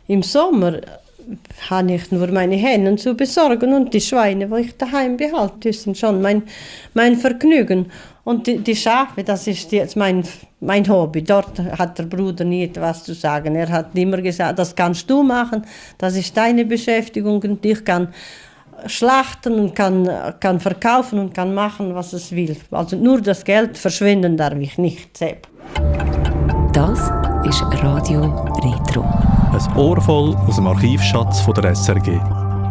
im Sommer habe ich nur meine Hennen zu besorgen und die Schweine, die ich daheim behalte, das sind schon mein Vergnügen. Und die Schafe, das ist jetzt mein Hobby. Dort hat der Bruder nie etwas zu sagen. Er hat immer gesagt, das kannst du machen, das ist deine Beschäftigung und ich kann schlachten und kann verkaufen und kann machen, was es will. Also nur das Geld verschwinden darf ich nicht selbst. Das ist Radio Retro. Ein Ohr voll aus dem Archivschatz von der SRG.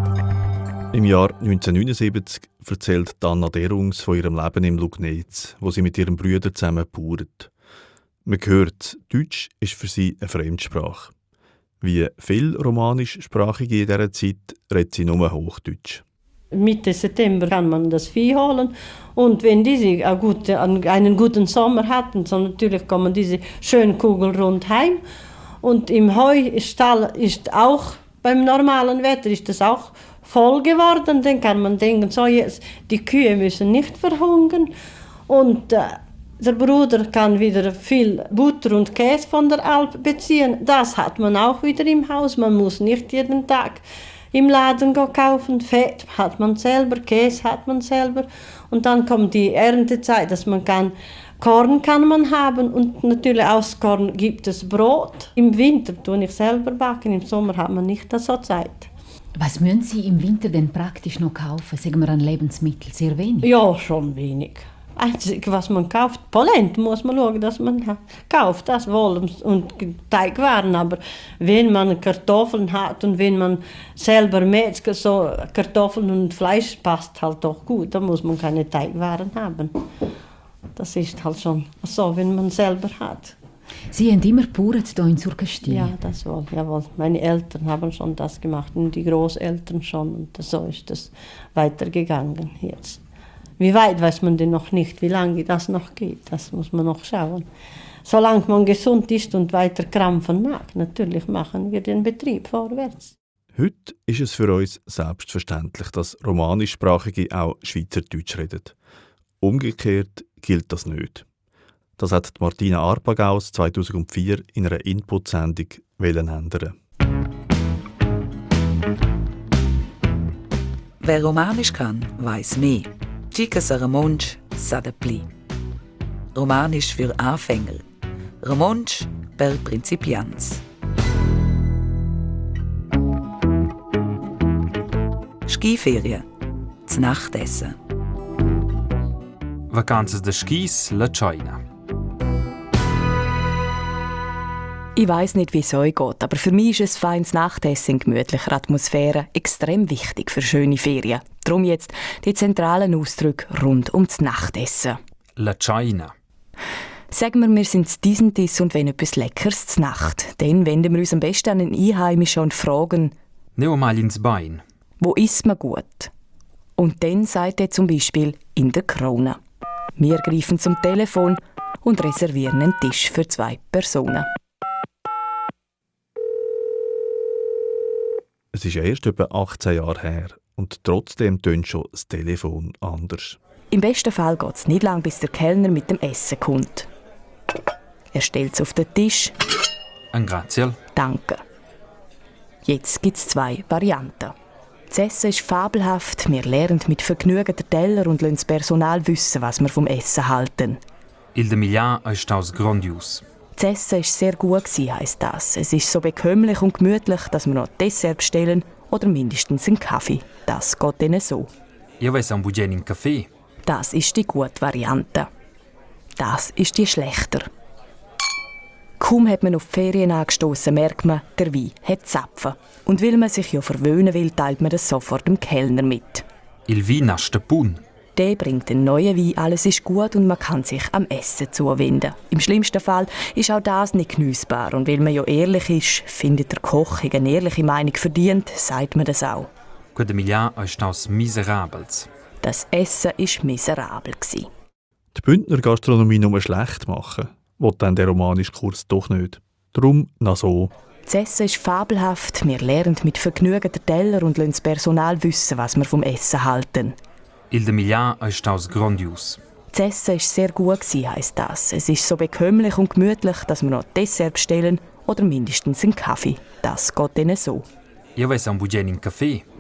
Im Jahr 1979 erzählt Anna Derungs von ihrem Leben im Lugnetz, wo sie mit ihrem Bruder zusammen bauert. Man hört, Deutsch ist für sie eine Fremdsprache. Wie viele Romanischsprachige in dieser Zeit redet sie nur Hochdeutsch. Mitte September kann man das Vieh holen und wenn diese einen guten Sommer hatten, so natürlich kommen diese schönen Kugeln rund heim und im Heustall ist auch beim normalen Wetter ist das auch voll geworden. Dann kann man denken, so jetzt die Kühe müssen nicht verhungern und der Bruder kann wieder viel Butter und Käse von der Alp beziehen. Das hat man auch wieder im Haus. Man muss nicht jeden Tag im Laden kaufen. Fett hat man selber, Käse hat man selber. Und dann kommt die Erntezeit, dass man Korn kann man haben und natürlich aus Korn gibt es Brot. Im Winter tue ich selber backen, im Sommer hat man nicht so Zeit. Was müssen Sie im Winter denn praktisch noch kaufen? Sagen wir an Lebensmitteln sehr wenig? Ja, schon wenig. Einzig, was man kauft, Polenta muss man schauen, dass man kauft, das wohl und Teigwaren. Aber wenn man Kartoffeln hat und wenn man selber mäht, so Kartoffeln und Fleisch passt halt doch gut, dann muss man keine Teigwaren haben. Das ist halt schon so, wenn man selber hat. Sie haben immer gebaut hier in Surkestin? Ja, das wohl, jawohl. Meine Eltern haben schon das gemacht und die Großeltern schon und so ist das weitergegangen jetzt. Wie weit weiß man denn noch nicht, wie lange das noch geht, das muss man noch schauen. Solange man gesund ist und weiter krampfen mag, natürlich machen wir den Betrieb vorwärts. Heute ist es für uns selbstverständlich, dass Romanischsprachige auch Schweizerdeutsch reden. Umgekehrt gilt das nicht. Das hat Martina Arpagaus 2004 in einer Input-Sendung ändern. Wer Romanisch kann, weiß mehr. Cica Saramonsch, Sadapli. Romanisch für Anfänger. Romansch per Principianz. Skiferien. Das Nachtessen. Vacanze de Skis, La China. Ich weiss nicht, wie es euch geht, aber für mich ist ein feines Nachtessen in gemütlicher Atmosphäre extrem wichtig für schöne Ferien. Darum jetzt die zentralen Ausdrücke rund um das Nachtessen. La China. Sagen wir sind diesen Tisch und wenn etwas Leckeres zur Nacht. Dann wenden wir uns am besten an einen Einheimischen und fragen, Neo mal ins Bein. wo isst man gut? Und dann sagt er zum Beispiel in der Krone. Wir greifen zum Telefon und reservieren einen Tisch für 2 Personen. Es ist erst etwa 18 Jahre her und trotzdem tönt schon das Telefon anders. Im besten Fall geht es nicht lang, bis der Kellner mit dem Essen kommt. Er stellt es auf den Tisch. Ein Graziel. Danke. Jetzt gibt es 2 Varianten. Das Essen ist fabelhaft, wir lernen mit Vergnügen den Teller und lassen das Personal wissen, was wir vom Essen halten. Il de Milan ist aus grandios. Das Essen war sehr gut, heisst das. Es ist so bekömmlich und gemütlich, dass wir noch Dessert bestellen oder mindestens einen Kaffee. Das geht ihnen so. Ich weiß ein Budget in Kaffee. Das ist die gute Variante. Das ist die schlechter. Kaum hat man auf die Ferien angestossen, merkt man, der Wein hat Zapfen. Und weil man sich ja verwöhnen will, teilt man das sofort dem Kellner mit. Il vin nasce pun. Der bringt einen neuen Wein, alles ist gut und man kann sich am Essen zuwenden. Im schlimmsten Fall ist auch das nicht geniessbar. Und weil man ja ehrlich ist, findet der Koch eine ehrliche Meinung verdient, sagt man das auch. Quel de Milan ist aus Miserables. Das Essen war miserabel. Die Bündner Gastronomie nur schlecht machen, will dann der romanische Kurs doch nicht. Darum noch so. Das Essen ist fabelhaft, wir lernen mit Vergnügen den Teller und lassen das Personal wissen, was wir vom Essen halten. Il de Milan ist aus grandios. Das Essen war sehr gut, heisst das. Es ist so bekömmlich und gemütlich, dass wir noch Dessert bestellen oder mindestens einen Kaffee. Das geht ihnen so. Io vais un bugen in Kaffee,